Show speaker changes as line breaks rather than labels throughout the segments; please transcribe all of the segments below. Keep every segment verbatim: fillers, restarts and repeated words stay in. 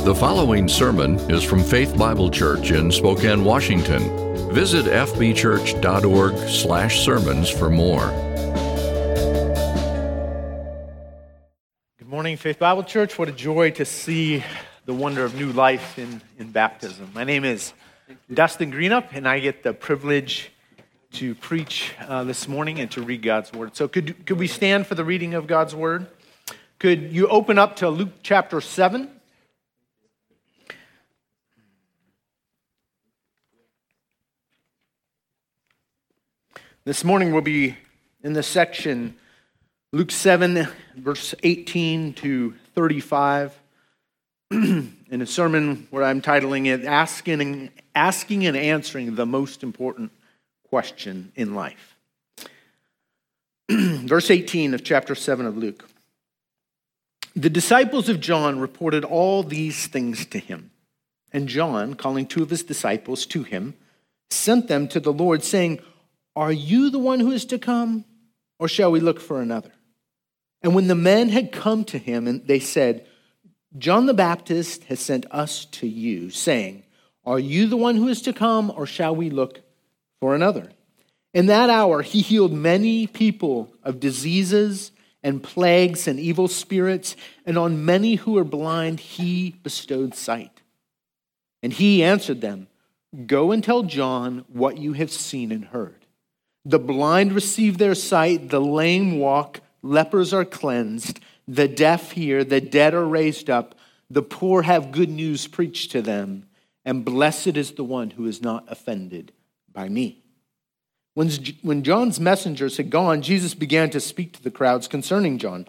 The following sermon is from Faith Bible Church in Spokane, Washington. Visit f b church dot org slash sermons for more.
Good morning, Faith Bible Church. What a joy to see the wonder of new life in, in baptism. My name is Dustin Greenup, and I get the privilege to preach uh, this morning and to read God's Word. So could, could we stand for the reading of God's Word? Could you open up to Luke chapter seven? This morning we'll be in the section Luke seven, verse eighteen to thirty-five, in a sermon where I'm titling it, Asking, Asking and Answering the Most Important Question in Life. Verse eighteen of chapter seven of Luke. The disciples of John reported all these things to him. And John, calling two of his disciples to him, sent them to the Lord, saying, "Are you the one who is to come, or shall we look for another?" And when the men had come to him, and they said, "John the Baptist has sent us to you, saying, 'Are you the one who is to come, or shall we look for another?' In that hour he healed many people of diseases and plagues and evil spirits, and on many who were blind he bestowed sight. And he answered them, 'Go and tell John what you have seen and heard. The blind receive their sight, the lame walk, lepers are cleansed, the deaf hear, the dead are raised up, the poor have good news preached to them, and blessed is the one who is not offended by me.'" When, when John's messengers had gone, Jesus began to speak to the crowds concerning John.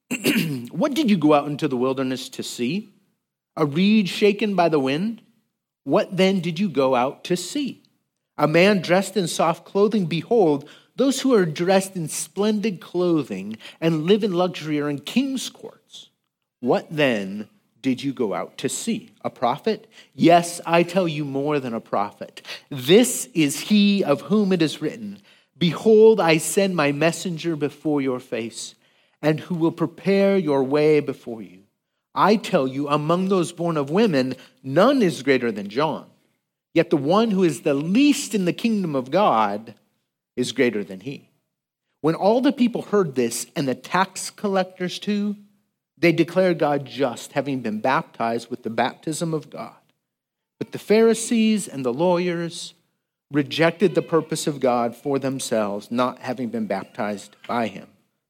"What did you go out into the wilderness to see? A reed shaken by the wind? What then did you go out to see? A man dressed in soft clothing? Behold, those who are dressed in splendid clothing and live in luxury are in king's courts. What then did you go out to see? A prophet? Yes, I tell you, more than a prophet. This is he of whom it is written, 'Behold, I send my messenger before your face, and who will prepare your way before you.' I tell you, among those born of women, none is greater than John. Yet the one who is the least in the kingdom of God is greater than he." When all the people heard this, and the tax collectors too, they declared God just, having been baptized with the baptism of God. But the Pharisees and the lawyers rejected the purpose of God for themselves, not having been baptized by him.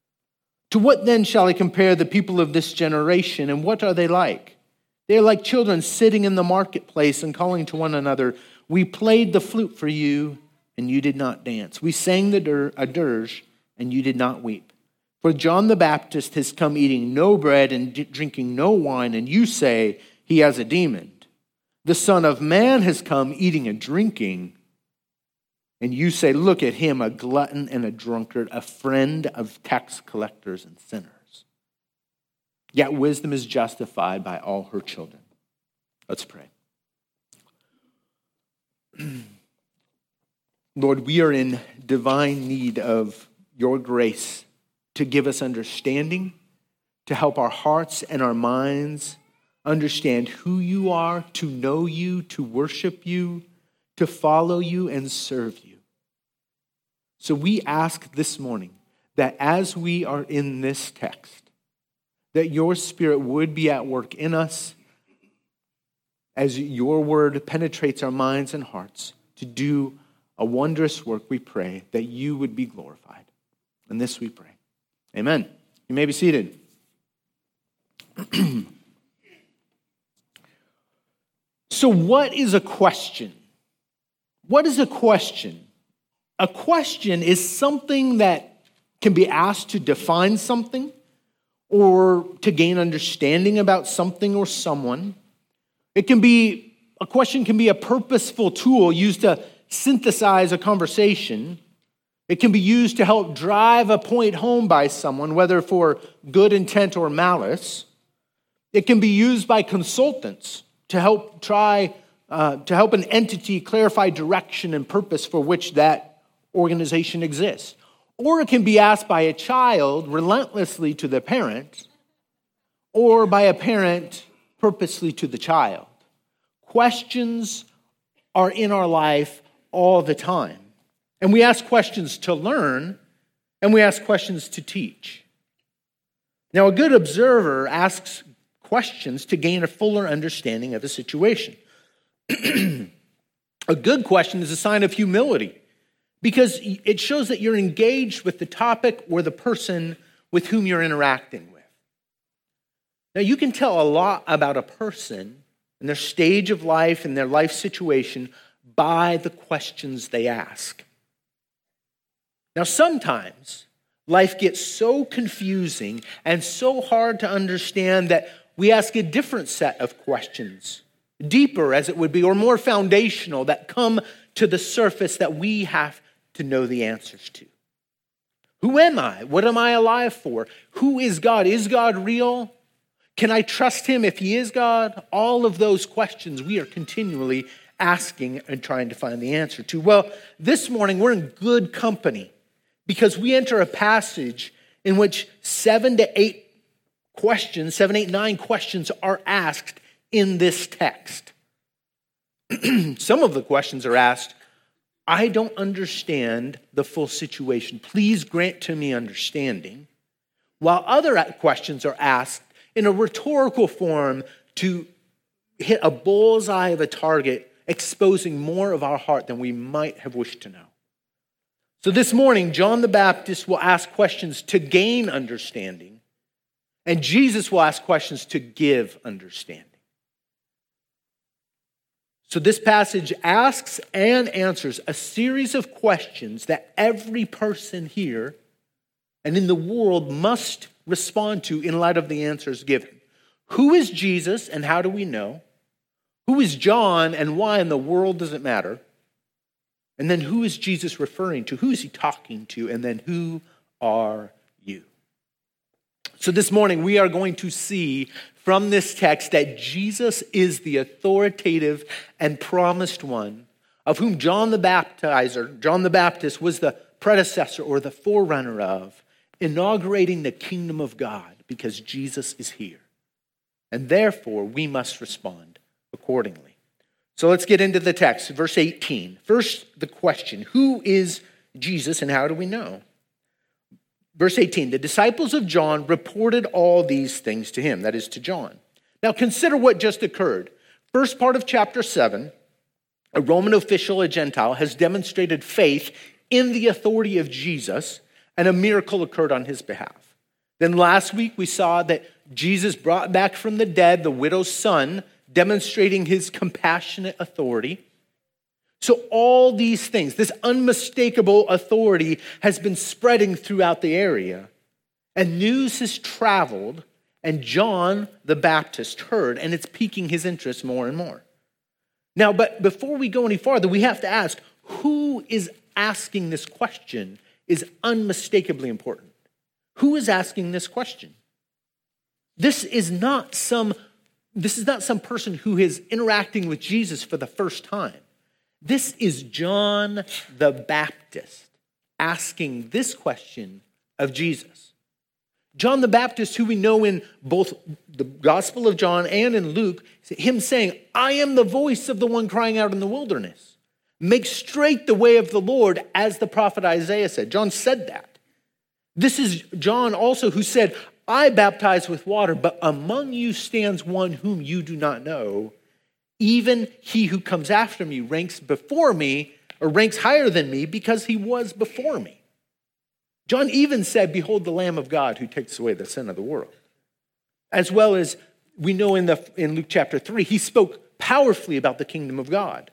"To what then shall I compare the people of this generation, and what are they like? They are like children sitting in the marketplace and calling to one another, 'We played the flute for you, and you did not dance. We sang the dir- a dirge, and you did not weep. For John the Baptist has come eating no bread and d- drinking no wine, and you say he has a demon. The Son of Man has come eating and drinking, and you say, look at him, a glutton and a drunkard, a friend of tax collectors and sinners. Yet wisdom is justified by all her children.'" Let's pray. Lord, we are in divine need of your grace to give us understanding, to help our hearts and our minds understand who you are, to know you, to worship you, to follow you and serve you. So we ask this morning that as we are in this text, that your Spirit would be at work in us as your word penetrates our minds and hearts to do a wondrous work. We pray that you would be glorified. And this we pray. Amen. You may be seated. So what is a question? What is a question? A question is something that can be asked to define something, or to gain understanding about something or someone. It can be, a question can be a purposeful tool used to synthesize a conversation. It can be used to help drive a point home by someone, whether for good intent or malice. It can be used by consultants to help try, uh, to help an entity clarify direction and purpose for which that organization exists. Or it can be asked by a child relentlessly to the parent, or by a parent purposely to the child. Questions are in our life all the time. And we ask questions to learn, and we ask questions to teach. Now, a good observer asks questions to gain a fuller understanding of a situation. A good question is a sign of humility because it shows that you're engaged with the topic or the person with whom you're interacting with. Now, you can tell a lot about a person and their stage of life and their life situation by the questions they ask. Now, sometimes life gets so confusing and so hard to understand that we ask a different set of questions, deeper as it would be, or more foundational, that come to the surface that we have to know the answers to. Who am I? What am I alive for? Who is God? Is God real? Can I trust him if he is God? All of those questions we are continually asking and trying to find the answer to. Well, this morning we're in good company because we enter a passage in which seven to eight questions, seven, eight, nine questions are asked in this text. Some of the questions are asked, I don't understand the full situation. Please grant to me understanding. While other questions are asked in a rhetorical form to hit a bullseye of a target, exposing more of our heart than we might have wished to know. So this morning, John the Baptist will ask questions to gain understanding, and Jesus will ask questions to give understanding. So this passage asks and answers a series of questions that every person here and in the world must respond to in light of the answers given. Who is Jesus and how do we know? Who is John and why in the world does it matter? And then who is Jesus referring to? Who is he talking to? And then who are you? So this morning we are going to see from this text that Jesus is the authoritative and promised one of whom John the Baptizer, John the Baptist was the predecessor or the forerunner of, inaugurating the kingdom of God because Jesus is here. And therefore we must respond accordingly. So let's get into the text, verse eighteen. First, the question, who is Jesus and how do we know? Verse eighteen, the disciples of John reported all these things to him, that is to John. Now consider what just occurred. First part of chapter seven, a Roman official, a Gentile, has demonstrated faith in the authority of Jesus, and a miracle occurred on his behalf. Then last week we saw that Jesus brought back from the dead the widow's son, demonstrating his compassionate authority. So all these things, this unmistakable authority has been spreading throughout the area. And news has traveled, and John the Baptist heard, and it's piquing his interest more and more. Now, but before we go any farther, we have to ask, who is asking this question is unmistakably important. Who is asking this question? This is not some This is not some person who is interacting with Jesus for the first time. This is John the Baptist asking this question of Jesus. John the Baptist, who we know in both the Gospel of John and in Luke, him saying, I am the voice of the one crying out in the wilderness. Make straight the way of the Lord, as the prophet Isaiah said. John said that. This is John also who said, I baptize with water, but among you stands one whom you do not know. Even he who comes after me ranks before me, or ranks higher than me, because he was before me. John even said, behold the Lamb of God who takes away the sin of the world. As well as we know in, the, in Luke chapter three, he spoke powerfully about the kingdom of God.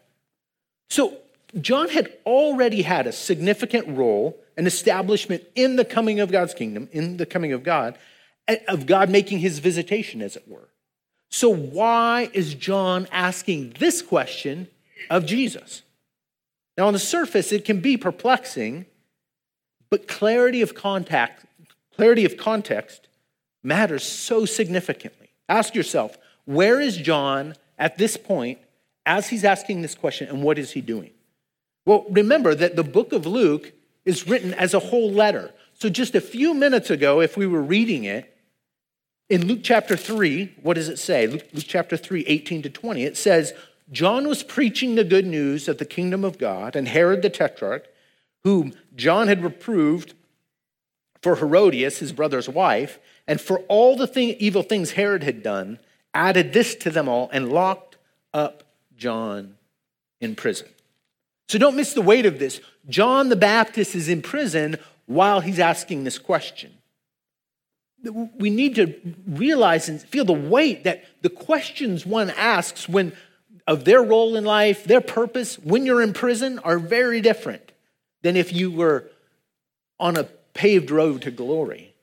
So John had already had a significant role, an establishment in the coming of God's kingdom, in the coming of God, of God making his visitation, as it were. So why is John asking this question of Jesus? Now, on the surface, it can be perplexing, but clarity of contact, clarity of context matters so significantly. Ask yourself, where is John at this point as he's asking this question, and what is he doing? Well, remember that the book of Luke is written as a whole letter. So just a few minutes ago, if we were reading it, In Luke chapter three, what does it say? Luke, Luke chapter three, eighteen to twenty, it says, John was preaching the good news of the kingdom of God, and Herod the Tetrarch, whom John had reproved for Herodias, his brother's wife, and for all the thing, evil things Herod had done, added this to them all and locked up John in prison. So don't miss the weight of this. John the Baptist is in prison while he's asking this question. We need to realize and feel the weight that the questions one asks when of their role in life, their purpose, when you're in prison, are very different than if you were on a paved road to glory.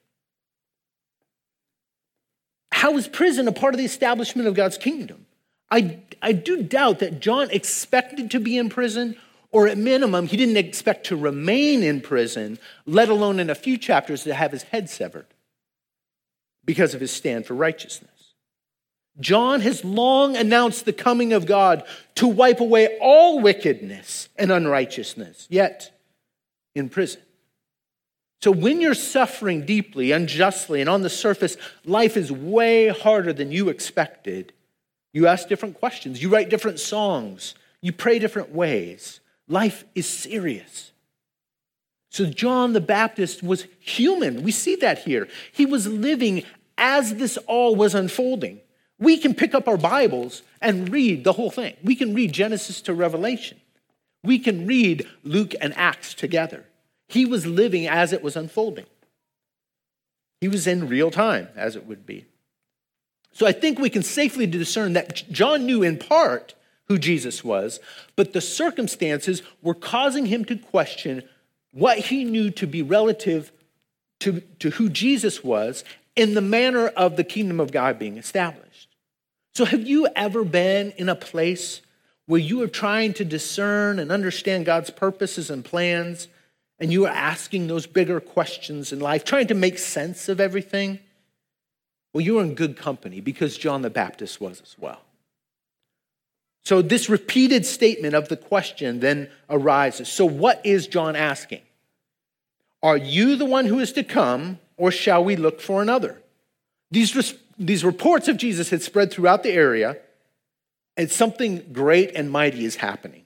How is prison a part of the establishment of God's kingdom? I, I do doubt that John expected to be in prison, or at minimum, he didn't expect to remain in prison, let alone in a few chapters to have his head severed because of his stand for righteousness. John has long announced the coming of God to wipe away all wickedness and unrighteousness, yet in prison. So when you're suffering deeply, unjustly, and on the surface, life is way harder than you expected, you ask different questions, you write different songs, you pray different ways. Life is serious. So John the Baptist was human. We see that here. He was living as this all was unfolding. We can pick up our Bibles and read the whole thing. We can read Genesis to Revelation. We can read Luke and Acts together. He was living as it was unfolding. He was in real time, as it would be. So I think we can safely discern that John knew in part who Jesus was, but the circumstances were causing him to question what he knew to be relative to, to who Jesus was in the manner of the kingdom of God being established. So have you ever been in a place where you are trying to discern and understand God's purposes and plans, and you are asking those bigger questions in life, trying to make sense of everything? Well, you're in good company, because John the Baptist was as well. So this repeated statement of the question then arises. So what is John asking? Are you the one who is to come, or shall we look for another? These, these reports of Jesus had spread throughout the area, and something great and mighty is happening.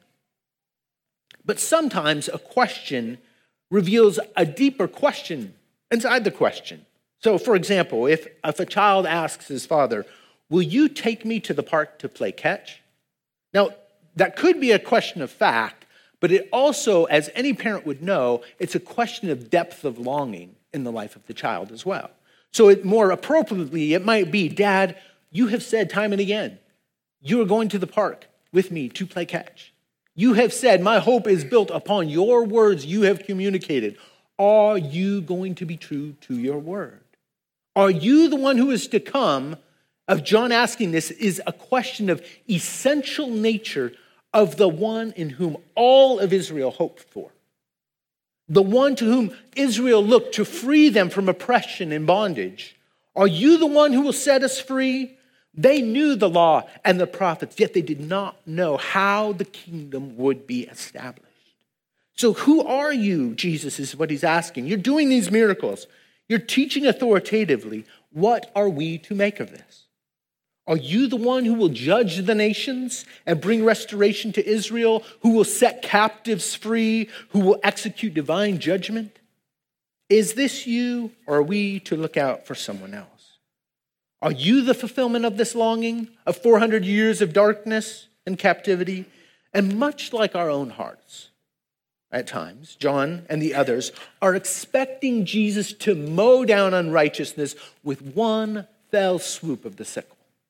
But sometimes a question reveals a deeper question inside the question. So, for example, if, if a child asks his father, will you take me to the park to play catch? Now, that could be a question of fact, but it also, as any parent would know, it's a question of depth of longing in the life of the child as well. So it, more appropriately, it might be, Dad, you have said time and again, you are going to the park with me to play catch. You have said, my hope is built upon your words you have communicated. Are you going to be true to your word? Are you the one who is to come? Of John asking this is a question of essential nature of the one in whom all of Israel hoped for. The one to whom Israel looked to free them from oppression and bondage. Are you the one who will set us free? They knew the law and the prophets, yet they did not know how the kingdom would be established. So who are you, Jesus, is what he's asking. You're doing these miracles. You're teaching authoritatively. What are we to make of this? Are you the one who will judge the nations and bring restoration to Israel, who will set captives free, who will execute divine judgment? Is this you, or are we to look out for someone else? Are you the fulfillment of this longing of four hundred years of darkness and captivity? And much like our own hearts, at times, John and the others are expecting Jesus to mow down unrighteousness with one fell swoop of the sickle.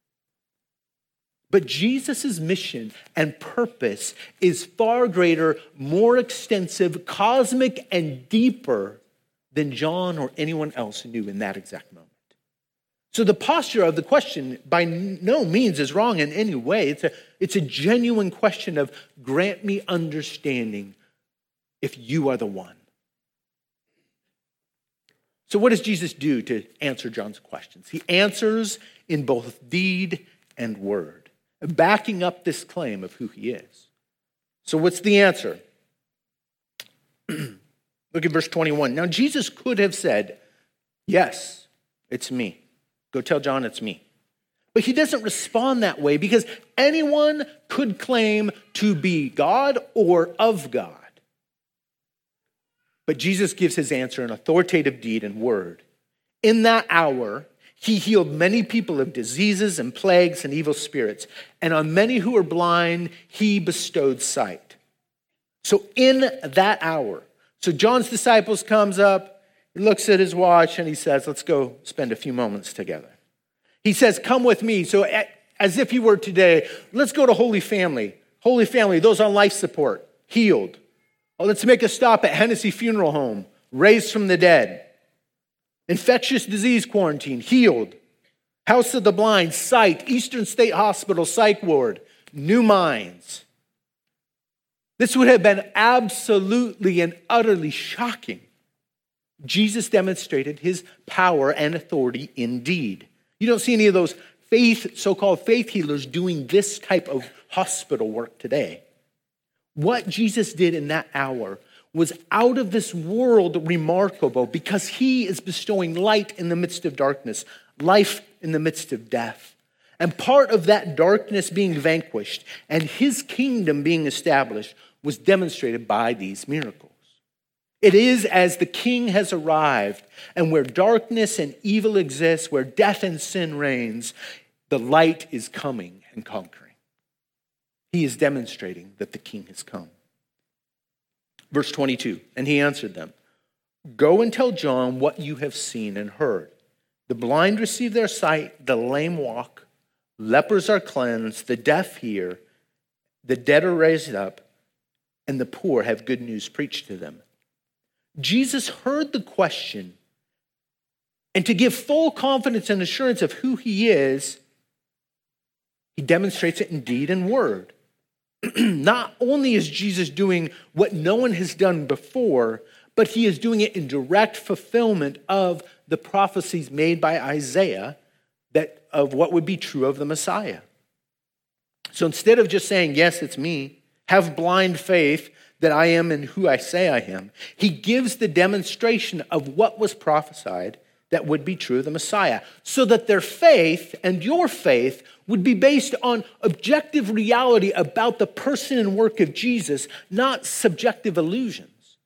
But Jesus' mission and purpose is far greater, more extensive, cosmic, and deeper than John or anyone else knew in that exact moment. So the posture of the question by no means is wrong in any way. It's a, it's a genuine question of, grant me understanding if you are the one. So what does Jesus do to answer John's questions? He answers in both deed and word, backing up this claim of who he is. So what's the answer? Look at verse twenty-one. Now Jesus could have said, yes, it's me. Go tell John it's me. But he doesn't respond that way because anyone could claim to be God or of God. But Jesus gives his answer in authoritative deed and word. In that hour, he healed many people of diseases and plagues and evil spirits. And on many who were blind, he bestowed sight. So in that hour, so John's disciples comes up, he looks at his watch and he says, let's go spend a few moments together. He says, come with me. So as if he were today, let's go to Holy Family. Holy Family, those on life support, healed. Oh, let's make a stop at Hennessy Funeral Home, raised from the dead. Infectious disease quarantine, healed. House of the Blind, sight. Eastern State Hospital, psych ward, new minds. This would have been absolutely and utterly shocking. Jesus demonstrated his power and authority indeed. You don't see any of those faith, so-called faith healers doing this type of hospital work today. What Jesus did in that hour was out of this world remarkable because he is bestowing light in the midst of darkness, life in the midst of death. And part of that darkness being vanquished and his kingdom being established was demonstrated by these miracles. It is as the king has arrived, and where darkness and evil exists, where death and sin reigns, the light is coming and conquering. He is demonstrating that the king has come. Verse twenty-two, and he answered them, go and tell John what you have seen and heard. The blind receive their sight, the lame walk, lepers are cleansed, the deaf hear, the dead are raised up, and the poor have good news preached to them. Jesus heard the question, and to give full confidence and assurance of who he is, he demonstrates it in deed and word. Not only is Jesus doing what no one has done before, but he is doing it in direct fulfillment of the prophecies made by Isaiah that of what would be true of the Messiah. So instead of just saying, yes, it's me, have blind faith that I am and who I say I am, he gives the demonstration of what was prophesied that would be true of the Messiah, so that their faith and your faith would be based on objective reality about the person and work of Jesus, not subjective illusions.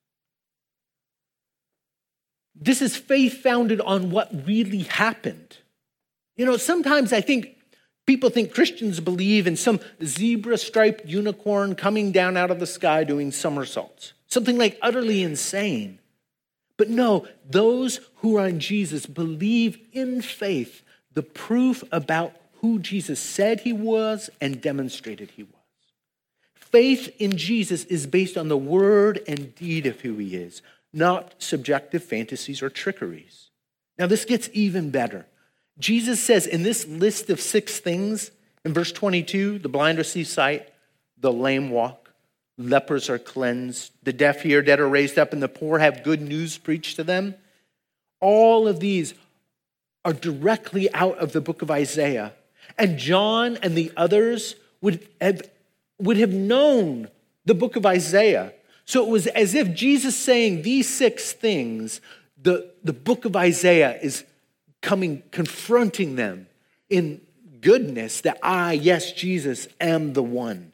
This is faith founded on what really happened. You know, sometimes I think people think Christians believe in some zebra-striped unicorn coming down out of the sky doing somersaults, something like utterly insane. But no, those who are in Jesus believe in faith the proof about who Jesus said he was and demonstrated he was. Faith in Jesus is based on the word and deed of who he is, not subjective fantasies or trickeries. Now this gets even better. Jesus says in this list of six things, in verse twenty-two, the blind receive sight, the lame walk, lepers are cleansed, the deaf hear, dead are raised up, and the poor have good news preached to them. All of these are directly out of the book of Isaiah. And John and the others would have, would have known the book of Isaiah. So it was as if Jesus saying these six things, the, the book of Isaiah is coming, confronting them in goodness that I, yes, Jesus, am the one.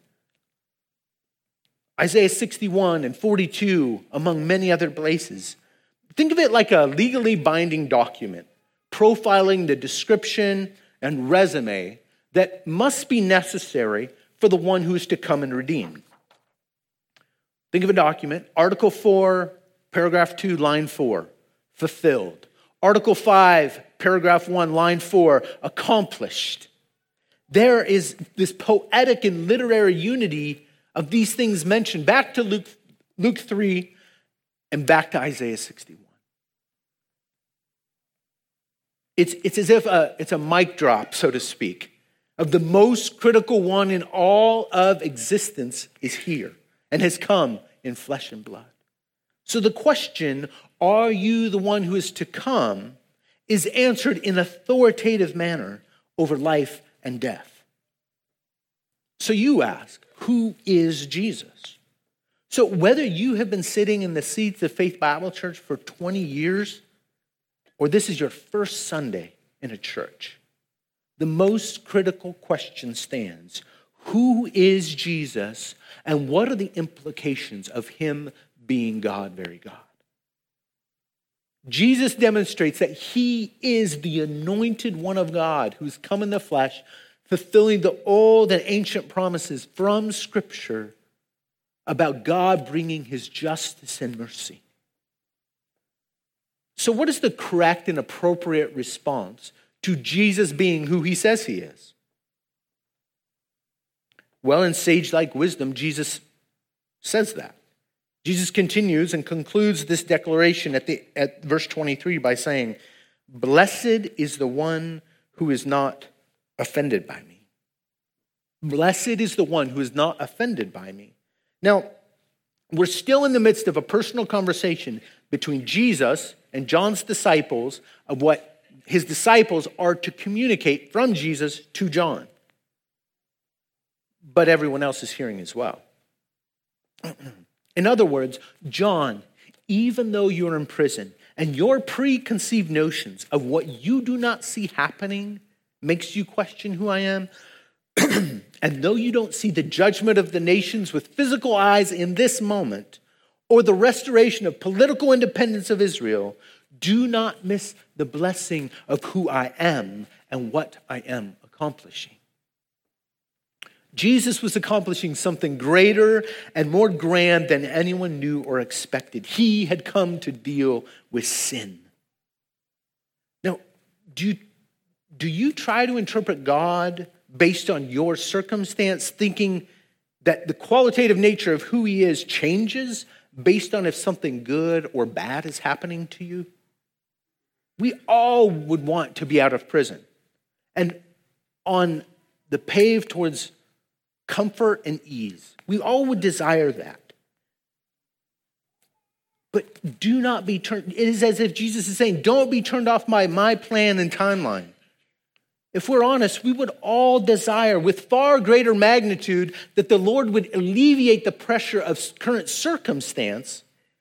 Isaiah sixty-one and forty-two, among many other places. Think of it like a legally binding document, profiling the description and resume that must be necessary for the one who is to come and redeem. Think of a document, Article four, paragraph two, line four, fulfilled. Article five, paragraph one, line four, accomplished. There is this poetic and literary unity of these things mentioned back to Luke, Luke three and back to Isaiah sixty-one. It's, it's as if a, it's a mic drop, so to speak, of the most critical one in all of existence is here and has come in flesh and blood. So the question, are you the one who is to come, is answered in authoritative manner over life and death. So you ask, who is Jesus? So whether you have been sitting in the seats of Faith Bible Church for twenty years, or this is your first Sunday in a church, the most critical question stands: who is Jesus, and what are the implications of him being God, very God? Jesus demonstrates that he is the anointed one of God who's come in the flesh, fulfilling the old and ancient promises from Scripture about God bringing his justice and mercy. So what is the correct and appropriate response to Jesus being who he says he is? Well, in sage-like wisdom, Jesus says that. Jesus continues and concludes this declaration at, the, at verse twenty-three by saying, "Blessed is the one who is not offended by me." Blessed is the one who is not offended by me. Now, we're still in the midst of a personal conversation between Jesus and John's disciples of what his disciples are to communicate from Jesus to John. But everyone else is hearing as well. In other words, John, even though you're in prison and your preconceived notions of what you do not see happening makes you question who I am, and though you don't see the judgment of the nations with physical eyes in this moment, or the restoration of political independence of Israel, do not miss the blessing of who I am and what I am accomplishing. Jesus was accomplishing something greater and more grand than anyone knew or expected. He had come to deal with sin. Now, do you, do you try to interpret God based on your circumstance, thinking that the qualitative nature of who he is changes based on if something good or bad is happening to you? We all would want to be out of prison and on the pave towards comfort and ease. We all would desire that. But do not be turned, it is as if Jesus is saying, don't be turned off by my plan and timeline. If we're honest, we would all desire with far greater magnitude that the Lord would alleviate the pressure of current circumstance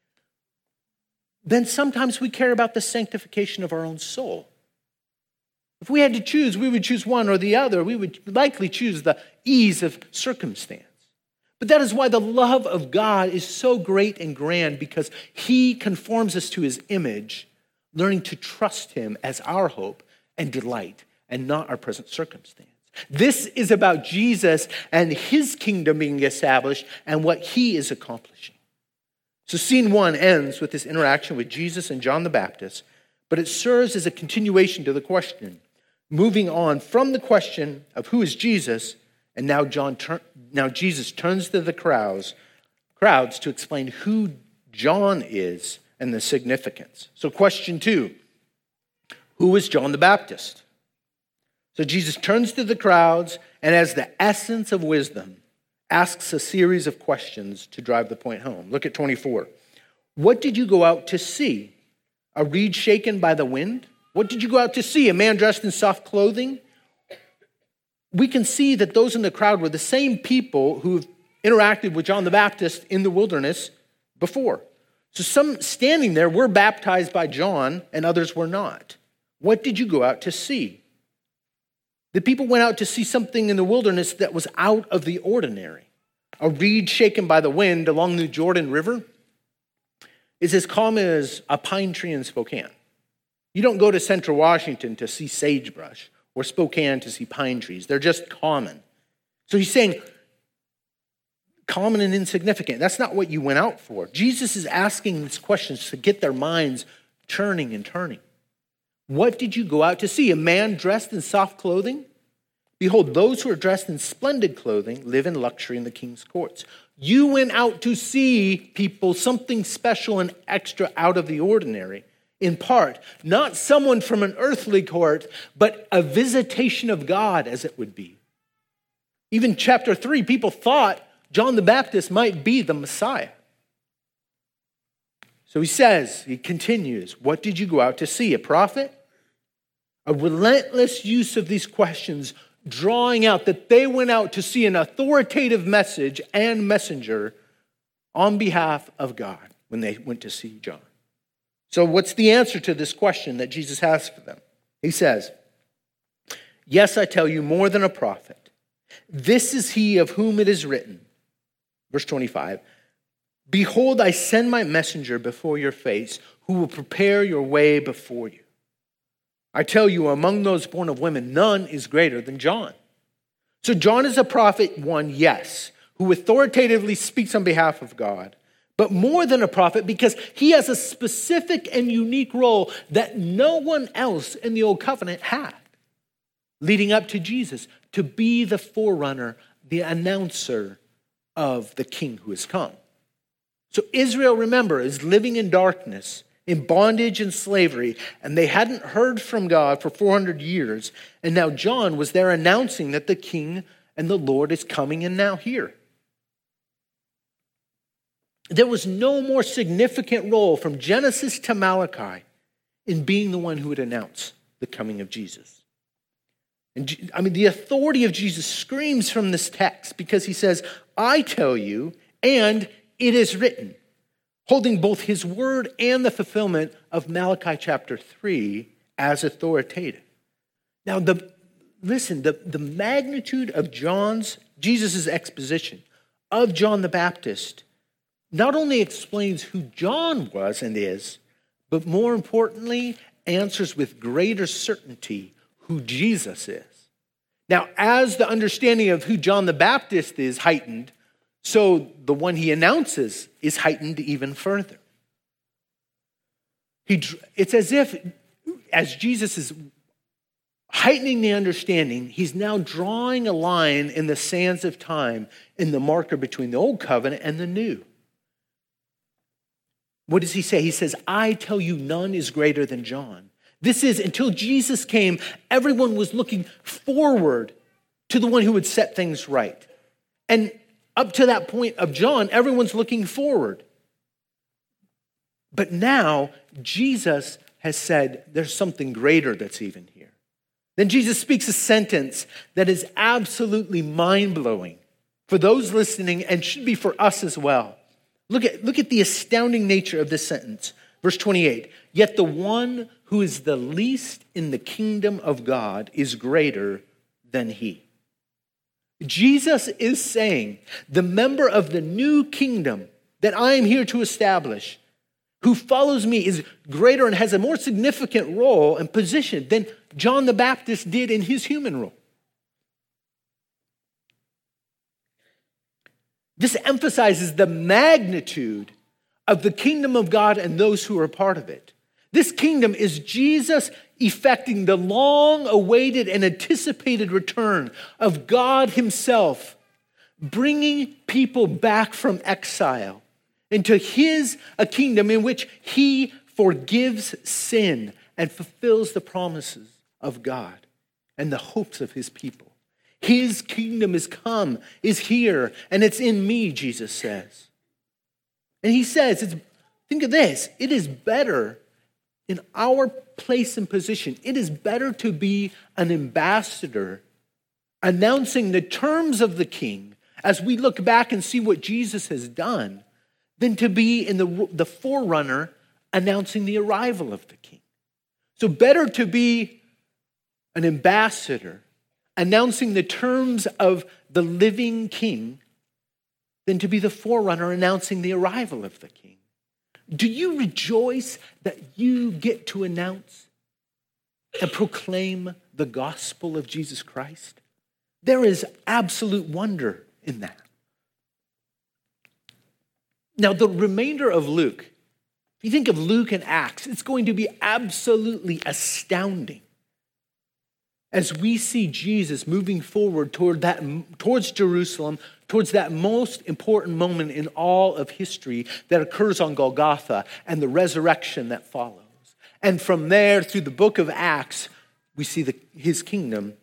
than sometimes we care about the sanctification of our own soul. If we had to choose, we would choose one or the other. We would likely choose the ease of circumstance. But that is why the love of God is so great and grand, because he conforms us to his image, learning to trust him as our hope and delight and not our present circumstance. This is about Jesus and his kingdom being established and what he is accomplishing. So scene one ends with this interaction with Jesus and John the Baptist, but it serves as a continuation to the question, moving on from the question of who is Jesus, and now John tur- now Jesus turns to the crowds, crowds to explain who John is and the significance. So question two, who is John the Baptist? So Jesus turns to the crowds and, as the essence of wisdom, asks a series of questions to drive the point home. Look at twenty-four. What did you go out to see? A reed shaken by the wind? What did you go out to see? A man dressed in soft clothing? We can see that those in the crowd were the same people who have interacted with John the Baptist in the wilderness before. So some standing there were baptized by John and others were not. What did you go out to see? The people went out to see something in the wilderness that was out of the ordinary. A reed shaken by the wind along the Jordan River is as common as a pine tree in Spokane. You don't go to Central Washington to see sagebrush or Spokane to see pine trees. They're just common. So he's saying common and insignificant. That's not what you went out for. Jesus is asking these questions to get their minds churning and turning. What did you go out to see? A man dressed in soft clothing? Behold, those who are dressed in splendid clothing live in luxury in the king's courts. You went out to see, people, something special and extra out of the ordinary. In part, not someone from an earthly court, but a visitation of God, as it would be. Even chapter three, people thought John the Baptist might be the Messiah. So he says, he continues, what did you go out to see? A prophet? A relentless use of these questions, drawing out that they went out to see an authoritative message and messenger on behalf of God when they went to see John. So what's the answer to this question that Jesus has for them? He says, Yes, I tell you, more than a prophet. This is he of whom it is written. Verse twenty-five, behold, I send my messenger before your face, who will prepare your way before you. I tell you, among those born of women, none is greater than John. So John is a prophet, one, yes, who authoritatively speaks on behalf of God, but more than a prophet because he has a specific and unique role that no one else in the Old Covenant had, leading up to Jesus, to be the forerunner, the announcer of the king who has come. So Israel, remember, is living in darkness, in bondage and slavery, and they hadn't heard from God for four hundred years. And now John was there announcing that the king and the Lord is coming and now here. There was no more significant role from Genesis to Malachi in being the one who would announce the coming of Jesus. And I mean, the authority of Jesus screams from this text because he says, I tell you, and it is written, holding both his word and the fulfillment of Malachi chapter three as authoritative. Now, the listen, the, the magnitude of John's, Jesus' exposition of John the Baptist not only explains who John was and is, but more importantly, answers with greater certainty who Jesus is. Now, as the understanding of who John the Baptist is heightened, so the one he announces is heightened even further. He, it's as if, as Jesus is heightening the understanding, he's now drawing a line in the sands of time in the marker between the old covenant and the new. What does he say? He says, I tell you, none is greater than John. This is, until Jesus came, everyone was looking forward to the one who would set things right. And up to that point of John, everyone's looking forward. But now, Jesus has said there's something greater that's even here. Then Jesus speaks a sentence that is absolutely mind-blowing for those listening and should be for us as well. Look at, look at the astounding nature of this sentence. Verse twenty-eight, yet the one who is the least in the kingdom of God is greater than he. Jesus is saying, the member of the new kingdom that I am here to establish, who follows me, is greater and has a more significant role and position than John the Baptist did in his human role. This emphasizes the magnitude of the kingdom of God and those who are part of it. This kingdom is Jesus effecting the long-awaited and anticipated return of God himself, bringing people back from exile into his a kingdom in which he forgives sin and fulfills the promises of God and the hopes of his people. His kingdom is come, is here, and it's in me, Jesus says. And he says, it's, think of this, it is better in our place and position, it is better to be an ambassador announcing the terms of the king as we look back and see what Jesus has done than to be in the, the forerunner announcing the arrival of the king. So better to be an ambassador announcing the terms of the living king than to be the forerunner announcing the arrival of the king. Do you rejoice that you get to announce and proclaim the gospel of Jesus Christ? There is absolute wonder in that. Now, the remainder of Luke, if you think of Luke and Acts, it's going to be absolutely astounding as we see Jesus moving forward toward that, towards Jerusalem, towards that most important moment in all of history that occurs on Golgotha and the resurrection that follows. And from there, through the book of Acts, we see the, his kingdom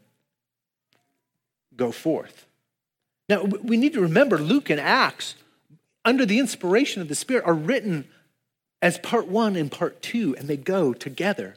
go forth. Now, we need to remember Luke and Acts, under the inspiration of the Spirit, are written as part one and part two, and they go together.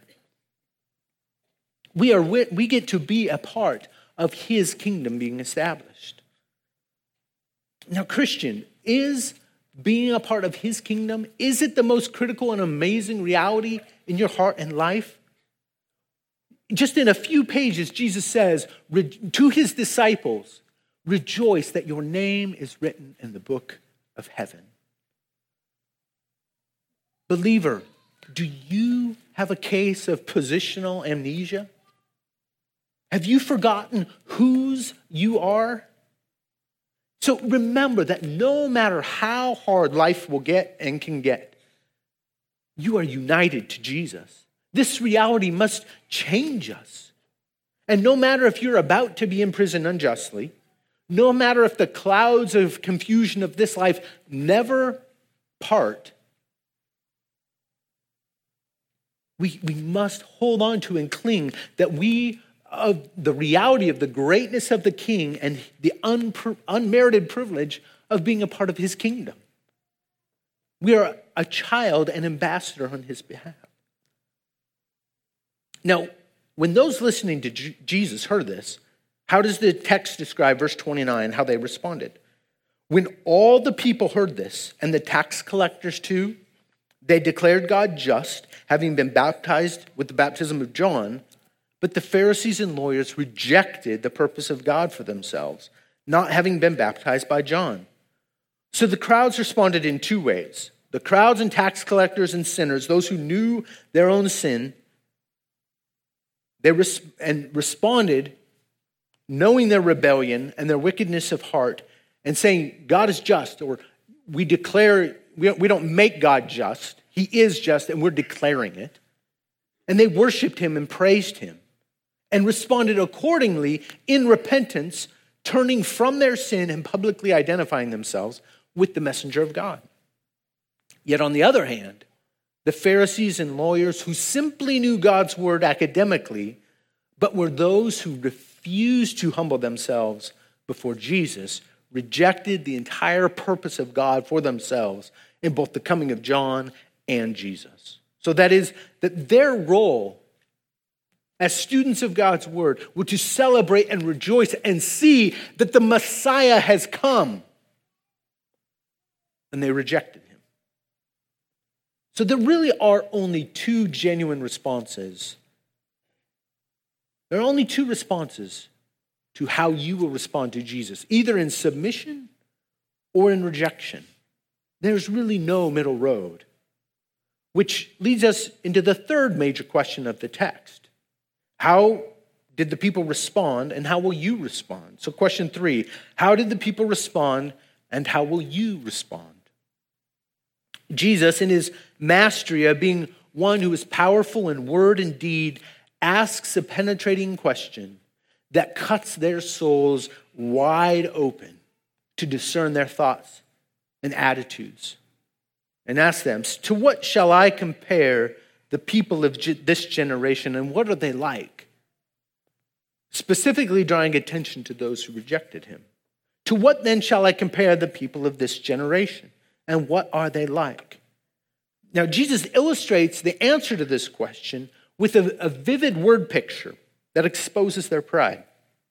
We are we get to be a part of his kingdom being established. Now, Christian, is being a part of his kingdom, is it the most critical and amazing reality in your heart and life? just in a few pages, Jesus says to his disciples, rejoice that your name is written in the book of heaven. Believer, do you have a case of positional amnesia? Have you forgotten whose you are? So remember that no matter how hard life will get and can get, you are united to Jesus. This reality must change us. And no matter if you're about to be imprisoned unjustly, no matter if the clouds of confusion of this life never part, we, we must hold on to and cling that we, of the reality of the greatness of the King and the unper, unmerited privilege of being a part of his kingdom. We are a child and ambassador on his behalf. Now, when those listening to J- Jesus heard this, how does the text describe, verse twenty-nine, how they responded? When all the people heard this, and the tax collectors too, they declared God just, having been baptized with the baptism of John, but the Pharisees and lawyers rejected the purpose of God for themselves, not having been baptized by John. So the crowds responded in two ways. The crowds and tax collectors and sinners, those who knew their own sin, they res- and responded knowing their rebellion and their wickedness of heart and saying, God is just, or we declare, we don't, we don't make God just. He is just, and we're declaring it. And they worshiped him and praised him and responded accordingly in repentance, turning from their sin and publicly identifying themselves with the messenger of God. Yet on the other hand, the Pharisees and lawyers who simply knew God's word academically, but were those who refused to humble themselves before Jesus, rejected the entire purpose of God for themselves in both the coming of John and Jesus. So that is that their role as students of God's word were to celebrate and rejoice and see that the Messiah has come. And they rejected him. So there really are only two genuine responses. There are only two responses to how you will respond to Jesus, either in submission or in rejection. There's really no middle road, which leads us into the third major question of the text. How did the people respond, and how will you respond? So question three, how did the people respond, and how will you respond? Jesus, in his mastery of being one who is powerful in word and deed, asks a penetrating question that cuts their souls wide open to discern their thoughts and attitudes. And asks them, to what shall I compare the people of this generation, and what are they like? Specifically drawing attention to those who rejected him. To what then shall I compare the people of this generation? And what are they like? Now, Jesus illustrates the answer to this question with a, a vivid word picture that exposes their pride.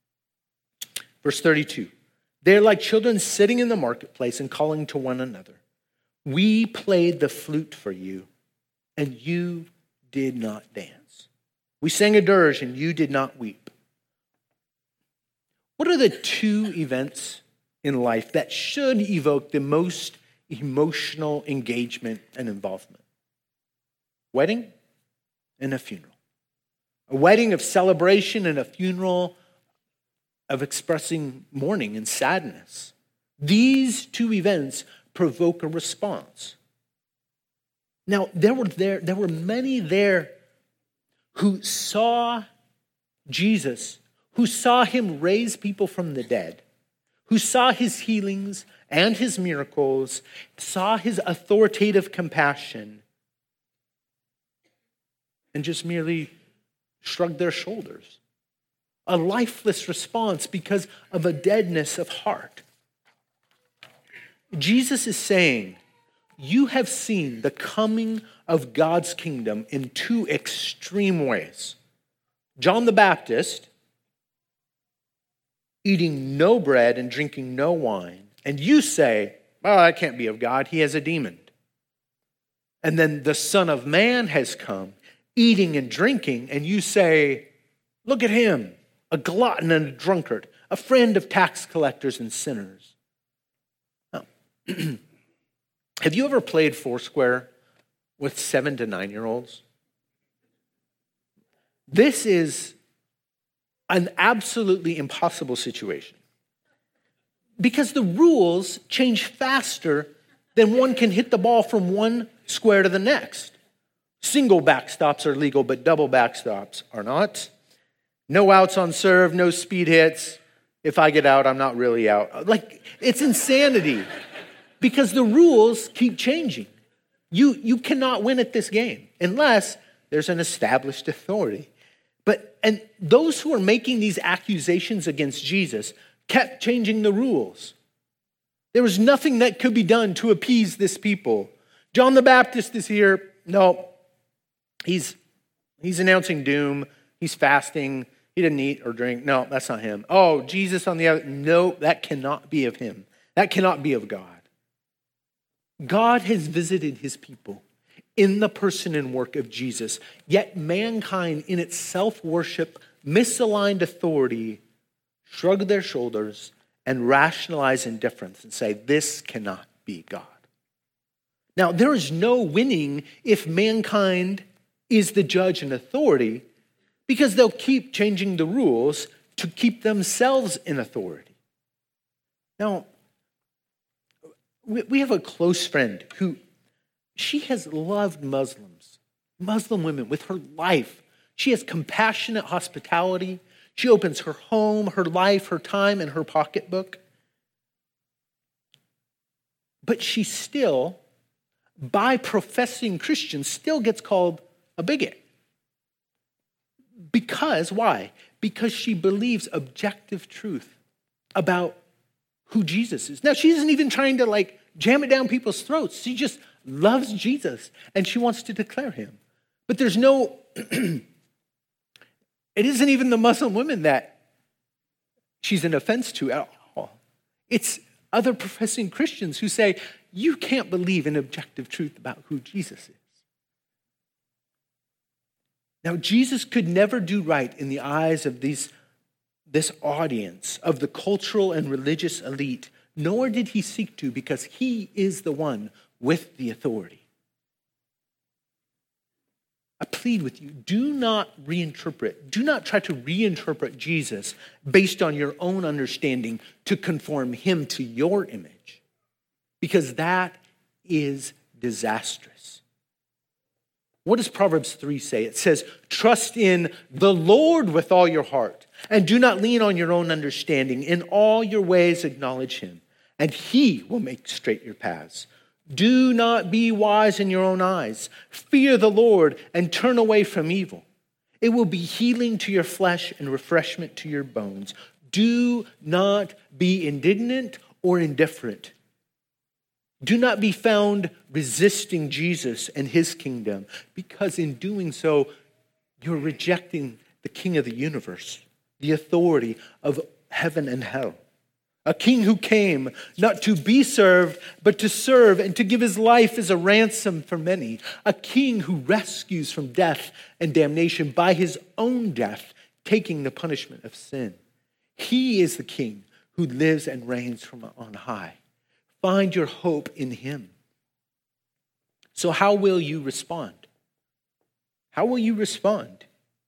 Verse thirty-two, they're like children sitting in the marketplace and calling to one another. We played the flute for you, and you did not dance. We sang a dirge, and you did not weep. What are the two events in life that should evoke the most emotional engagement and involvement? Wedding and a funeral. A wedding of celebration and a funeral of expressing mourning and sadness. These two events provoke a response. Now, there were there, there were many there who saw Jesus, who saw him raise people from the dead, who saw his healings and his miracles, saw his authoritative compassion, and just merely shrugged their shoulders. A lifeless response because of a deadness of heart. Jesus is saying, you have seen the coming of God's kingdom in two extreme ways. John the Baptist eating no bread and drinking no wine. And you say, well, that can't be of God. He has a demon. And then the Son of Man has come eating and drinking. And you say, Look at him, a glutton and a drunkard, a friend of tax collectors and sinners. Now, have you ever played Foursquare with seven to nine-year-olds? This is an absolutely impossible situation because the rules change faster than one can hit the ball from one square to the next. Single backstops are legal, but double backstops are not. No outs on serve, no speed hits. If I get out, I'm not really out. Like, it's insanity because the rules keep changing. You, you cannot win at this game unless there's an established authority. But, and those who are making these accusations against Jesus kept changing the rules. There was nothing that could be done to appease this people. John the Baptist is here. No, he's, he's announcing doom. He's fasting. He didn't eat or drink. No, that's not him. Oh, Jesus on the other. No, that cannot be of him. That cannot be of God. God has visited his people in the person and work of Jesus. Yet mankind in its self-worship, misaligned authority, shrug their shoulders and rationalize indifference and say, this cannot be God. Now, there is no winning if mankind is the judge and authority because they'll keep changing the rules to keep themselves in authority. Now, we have a close friend who, she has loved Muslims, Muslim women with her life. She has compassionate hospitality. She opens her home, her life, her time, and her pocketbook. But she still, by professing Christian, still gets called a bigot. Because, why? Because she believes objective truth about who Jesus is. Now, she isn't even trying to like jam it down people's throats. She just loves Jesus and she wants to declare him. But there's no, it isn't even the Muslim women that she's an offense to at all. It's other professing Christians who say, you can't believe in objective truth about who Jesus is. Now, Jesus could never do right in the eyes of these, this audience of the cultural and religious elite, nor did he seek to because he is the one with the authority. I plead with you, do not reinterpret, do not try to reinterpret Jesus based on your own understanding to conform him to your image, because that is disastrous. What does Proverbs three say? It says, trust in the Lord with all your heart and do not lean on your own understanding. In all your ways acknowledge him and he will make straight your paths. Do not be wise in your own eyes. Fear the Lord and turn away from evil. It will be healing to your flesh and refreshment to your bones. Do not be indignant or indifferent. Do not be found resisting Jesus and his kingdom, because in doing so, you're rejecting the King of the universe, the authority of heaven and hell. A king who came not to be served, but to serve and to give his life as a ransom for many. A king who rescues from death and damnation by his own death, taking the punishment of sin. He is the king who lives and reigns from on high. Find your hope in him. So how will you respond? How will you respond?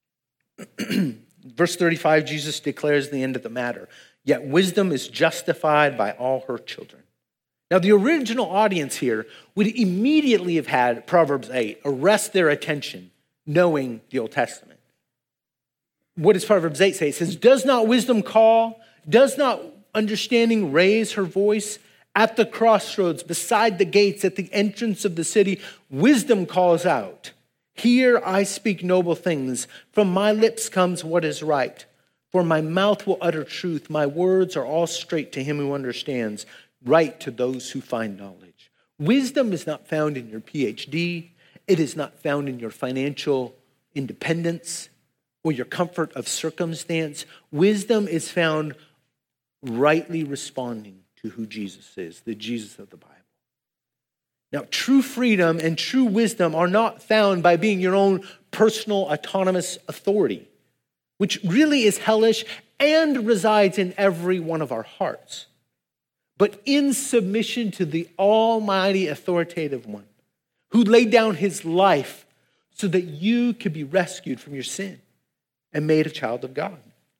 Verse thirty-five, Jesus declares the end of the matter. Yet wisdom is justified by all her children. Now, the original audience here would immediately have had Proverbs eight arrest their attention, knowing the Old Testament. What does Proverbs eight say? It says, does not wisdom call? Does not understanding raise her voice? At the crossroads, beside the gates, at the entrance of the city, wisdom calls out. Here I speak noble things. From my lips comes what is right. For my mouth will utter truth. My words are all straight to him who understands, right to those who find knowledge. Wisdom is not found in your P H D. It is not found in your financial independence or your comfort of circumstance. Wisdom is found rightly responding to who Jesus is, the Jesus of the Bible. Now, true freedom and true wisdom are not found by being your own personal autonomous authority. which really is hellish and resides in every one of our hearts, but in submission to the almighty authoritative one who laid down his life so that you could be rescued from your sin and made a child of God.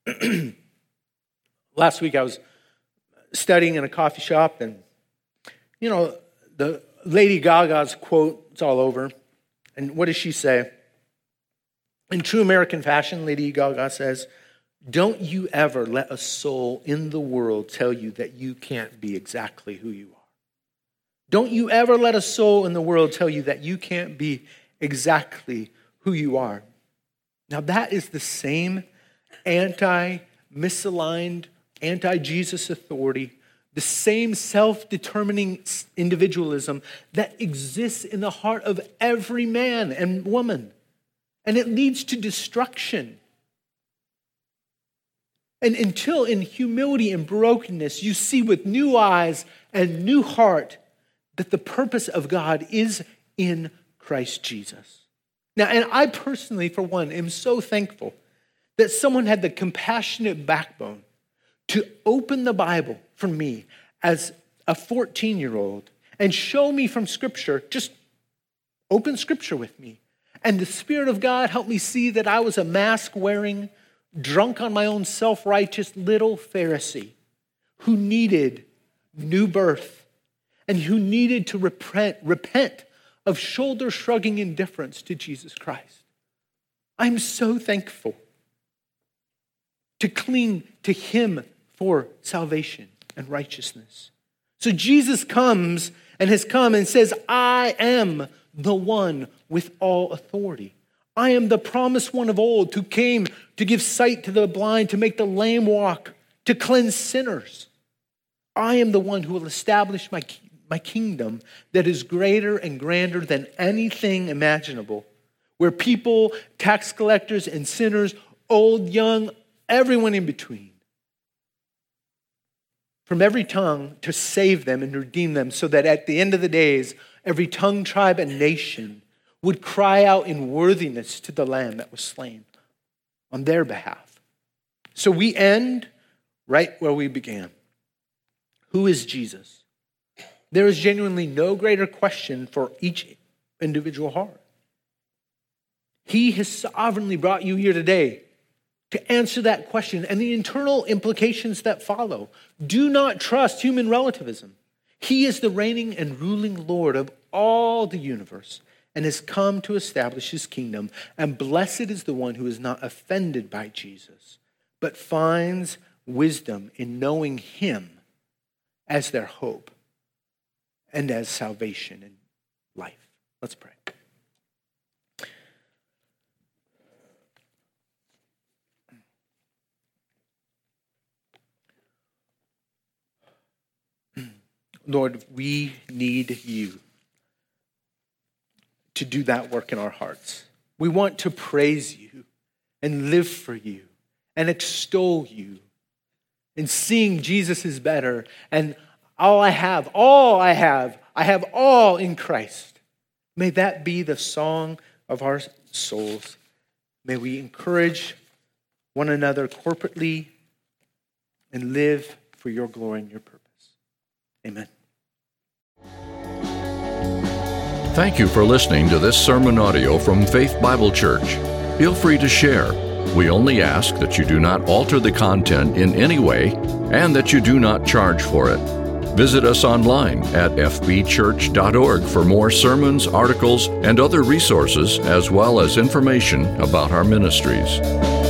Last week I was studying in a coffee shop, and you know, the Lady Gaga's quote, it's all over. And what does she say? In true American fashion, Lady Gaga says, "Don't you ever let a soul in the world tell you that you can't be exactly who you are. Don't you ever let a soul in the world tell you that you can't be exactly who you are." Now that is the same anti-misaligned, anti-Jesus authority, the same self-determining individualism that exists in the heart of every man and woman. And it leads to destruction. And until in humility and brokenness, you see with new eyes and new heart that the purpose of God is in Christ Jesus. Now, and I personally, for one, am so thankful that someone had the compassionate backbone to open the Bible for me as a fourteen-year-old and show me from Scripture, just open Scripture with me. And the Spirit of God helped me see that I was a mask-wearing, drunk on my own self-righteous little Pharisee who needed new birth and who needed to repent, repent of shoulder-shrugging indifference to Jesus Christ. I'm so thankful to cling to him for salvation and righteousness. So Jesus comes and has come and says, I am the one with all authority. I am the promised one of old who came to give sight to the blind, to make the lame walk, to cleanse sinners. I am the one who will establish my, my kingdom that is greater and grander than anything imaginable, where people, tax collectors and sinners, old, young, everyone in between, from every tongue to save them and redeem them, so that at the end of the days, every tongue, tribe, and nation would cry out in worthiness to the Lamb that was slain on their behalf. So we end right where we began. Who is Jesus? There is genuinely no greater question for each individual heart. He has sovereignly brought you here today to answer that question and the internal implications that follow. Do not trust human relativism. He is the reigning and ruling Lord of all the universe and has come to establish his kingdom. And blessed is the one who is not offended by Jesus, but finds wisdom in knowing him as their hope and as salvation and life. Let's pray. Lord, we need you to do that work in our hearts. We want to praise you and live for you and extol you. And seeing Jesus is better. And all I have, all I have, I have all in Christ. May that be the song of our souls. May we encourage one another corporately and live for your glory and your purpose. Amen.
Thank you for listening to this sermon audio from Faith Bible Church. Feel free to share. We only ask that you do not alter the content in any way and that you do not charge for it. Visit us online at f b church dot org for more sermons, articles, and other resources, as well as information about our ministries.